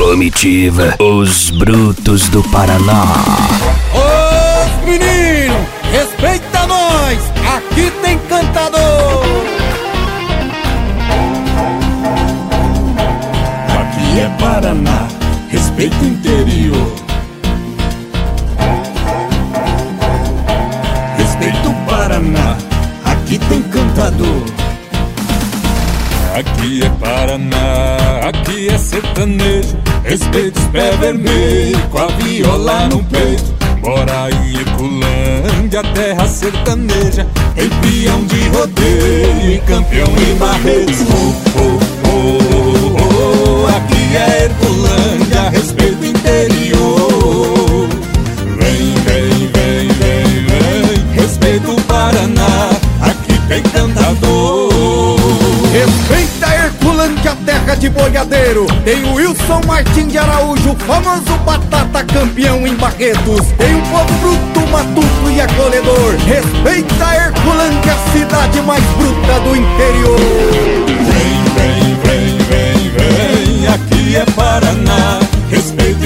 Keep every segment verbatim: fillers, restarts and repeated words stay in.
Comitiva Os Brutos do Paraná. Ô menino, respeita nós, aqui tem cantador. Aqui é Paraná, respeita o interior. Respeita o Paraná, aqui tem cantador. Aqui é Paraná, aqui é sertanejo. Respeita os pé vermelho, com a viola no peito. Mora em Herculândia, terra sertaneja. Em peão de rodeio e campeão em Barretos. Oh, oh, oh, oh, oh. Aqui é Herculândia, respeita o interior. Vem, vem, vem, vem, vem, respeita o Paraná, aqui tem cantador. Respeita Herculândia, terra de boiadeiro. Tem o Wilson Martins de Araújo, famoso batata, campeão em Barretos. Tem um povo bruto, matuto e acolhedor. Respeita Herculândia, cidade mais bruta do interior. Vem, vem, vem, vem, vem, aqui é Paraná, respeita o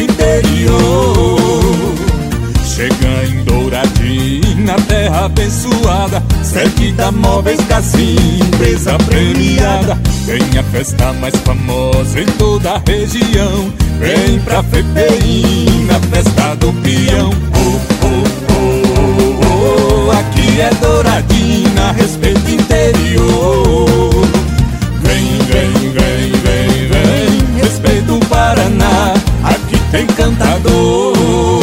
interior. Chega em Douradina, terra abençoada, Cerquita Móveis, Casim, empresa premiada. Tem a festa mais famosa em toda a região. Vem pra Fepeína, festa do peão. Oh, oh, oh, oh, oh, aqui é Douradina, respeita o interior. Vem, vem, vem, vem, vem, respeita o Paraná, aqui tem cantador.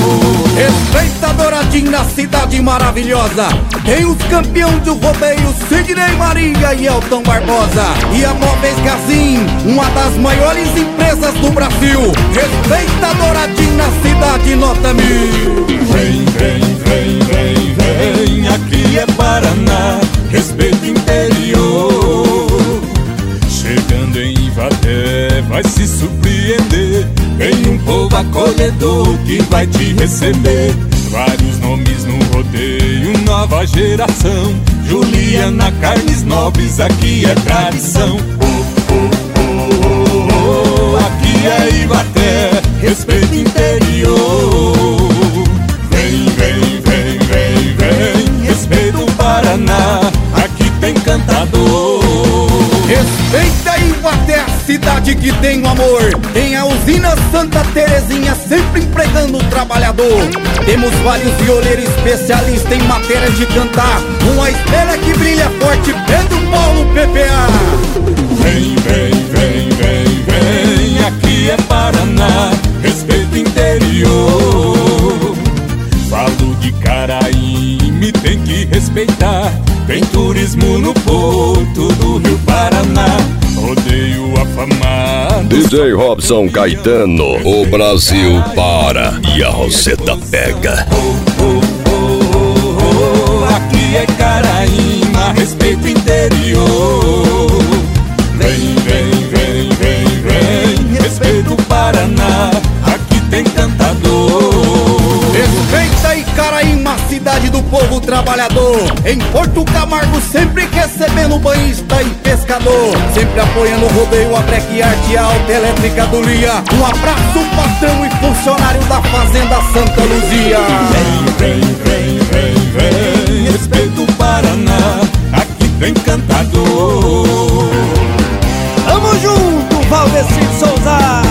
Respeita Douradina, cidade maravilhosa. Tem os campeões do rodeio, Sidney Maria e Elton Barbosa. E a Móveis Gazin, uma das maiores empresas do Brasil. Respeita Douradina, cidade nota mil. Vem, vem, vem, vem, vem, aqui é Paraná, respeita o interior. Chegando em Ivaté, vai se surpreender. Tem um povo acolhedor que vai te receber. Vários nomes no rodeio, nova geração. Juliana, Carnes Nobres, aqui é tradição. Oh, oh, oh, oh, oh, aqui é Ivaté, respeita o interior. Vem, vem, vem, vem, vem, respeita o Paraná, aqui tem cantador. Respeita Ivaté, a cidade que tem o amor. Tem a usina Santa Terezinha, sempre empregando o trabalhador. Temos vários violeiros especialistas em matéria de cantar. Uma estrela que brilha forte, Pedro Paulo P P A. Vem, vem, vem, vem, vem, aqui é Paraná, respeita o interior. Falo de Caraíbe, tem que respeitar. Tem turismo no porto do Rio Paraná. Rodeio afamado. D J Robson Caetano, o Brasil para e a Roseta pega. Oh, oh, oh, oh, oh, aqui é Caraíba, respeita o interior. Vem, vem, vem, vem, vem, respeita o Paraná, aqui tem cantador. Respeita Icaraíma, cidade do povo trabalhador. Em Porto Camargo, sempre recebendo banhista e pescador. Sempre apoiando o rodeio, a breque arte, a autoelétrica do Lia. Um abraço, patrão e funcionário da Fazenda Santa Luzia. Vem, vem, vem, vem, vem, respeita o Paraná, aqui tem cantador. Tamo junto, Valdeci Souza.